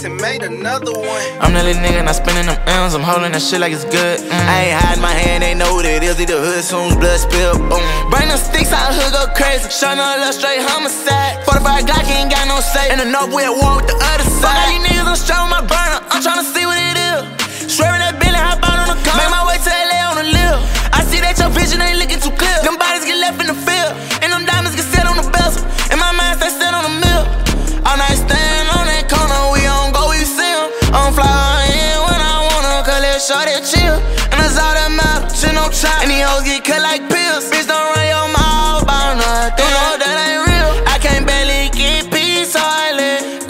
and made another one. I'm that little nigga, not spending them M's. I'm holding that shit like it's good. I ain't hiding my hand, they know what it is. Eat the hood soon as blood spill. Boom. Bring them sticks out, hood go crazy. Showing a little straight homicide. 45 Glock, ain't got no say. In the north, we at war with the other side. Fuck all you niggas, I'm straight with my burner. I'm tryna see what it is. Swerving that Billy, hop out on the car. Make my way to LA on the live. I see that your vision ain't looking too clear. Them bodies get left in the field, and them diamonds get set on the bezel. In my mind, stay set on the mill. All night stand on that corner, we on go, we see 'em. I'm fly in when I wanna, cause let shorty chill. And that's all that matters, shit no try. And these hoes get cut like pills. Bitch, don't run your mouth.